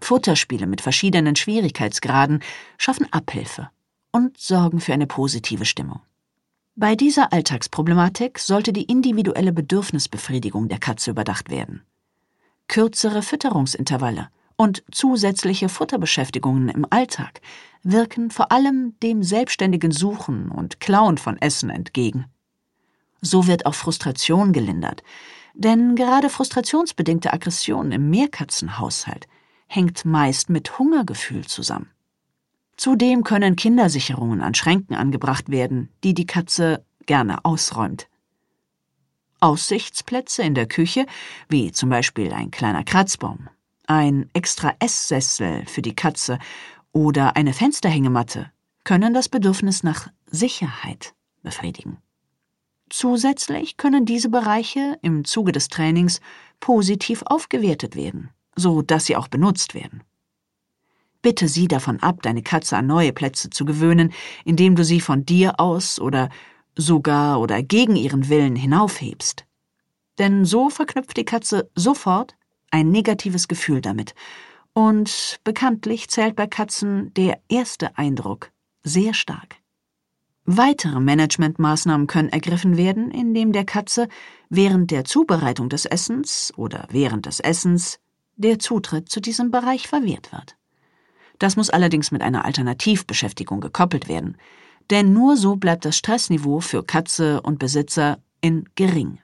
Futterspiele mit verschiedenen Schwierigkeitsgraden schaffen Abhilfe und sorgen für eine positive Stimmung. Bei dieser Alltagsproblematik sollte die individuelle Bedürfnisbefriedigung der Katze überdacht werden. Kürzere Fütterungsintervalle und zusätzliche Futterbeschäftigungen im Alltag wirken vor allem dem selbstständigen Suchen und Klauen von Essen entgegen. So wird auch Frustration gelindert, denn gerade frustrationsbedingte Aggression im Mehrkatzenhaushalt hängt meist mit Hungergefühl zusammen. Zudem können Kindersicherungen an Schränken angebracht werden, die die Katze gerne ausräumt. Aussichtsplätze in der Küche, wie zum Beispiel ein kleiner Kratzbaum, ein extra Esssessel für die Katze oder eine Fensterhängematte, können das Bedürfnis nach Sicherheit befriedigen. Zusätzlich können diese Bereiche im Zuge des Trainings positiv aufgewertet werden, so dass sie auch benutzt werden. Bitte sie davon ab, deine Katze an neue Plätze zu gewöhnen, indem du sie von dir aus oder sogar oder gegen ihren Willen hinaufhebst. Denn so verknüpft die Katze sofort ein negatives Gefühl damit. Und bekanntlich zählt bei Katzen der erste Eindruck sehr stark. Weitere Managementmaßnahmen können ergriffen werden, indem der Katze während der Zubereitung des Essens oder während des Essens der Zutritt zu diesem Bereich verwehrt wird. Das muss allerdings mit einer Alternativbeschäftigung gekoppelt werden, denn nur so bleibt das Stressniveau für Katze und Besitzer gering.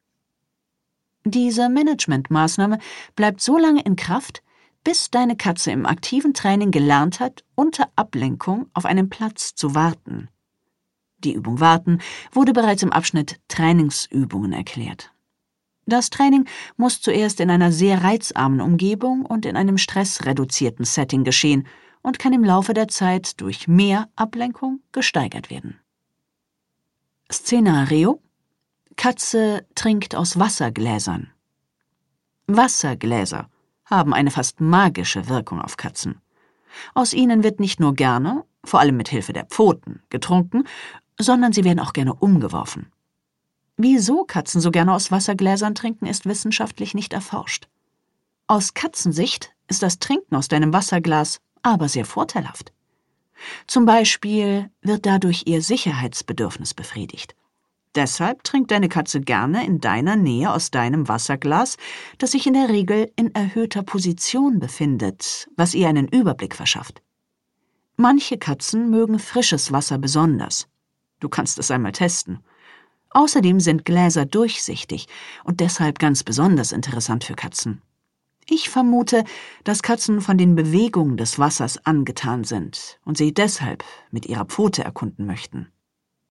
Diese Managementmaßnahme bleibt so lange in Kraft, bis deine Katze im aktiven Training gelernt hat, unter Ablenkung auf einen Platz zu warten. Die Übung Warten wurde bereits im Abschnitt Trainingsübungen erklärt. Das Training muss zuerst in einer sehr reizarmen Umgebung und in einem stressreduzierten Setting geschehen und kann im Laufe der Zeit durch mehr Ablenkung gesteigert werden. Szenario: Katze trinkt aus Wassergläsern. Wassergläser haben eine fast magische Wirkung auf Katzen. Aus ihnen wird nicht nur gerne, vor allem mit Hilfe der Pfoten, getrunken, sondern sie werden auch gerne umgeworfen. Wieso Katzen so gerne aus Wassergläsern trinken, ist wissenschaftlich nicht erforscht. Aus Katzensicht ist das Trinken aus deinem Wasserglas aber sehr vorteilhaft. Zum Beispiel wird dadurch ihr Sicherheitsbedürfnis befriedigt. Deshalb trinkt deine Katze gerne in deiner Nähe aus deinem Wasserglas, das sich in der Regel in erhöhter Position befindet, was ihr einen Überblick verschafft. Manche Katzen mögen frisches Wasser besonders. Du kannst es einmal testen. Außerdem sind Gläser durchsichtig und deshalb ganz besonders interessant für Katzen. Ich vermute, dass Katzen von den Bewegungen des Wassers angetan sind und sie deshalb mit ihrer Pfote erkunden möchten.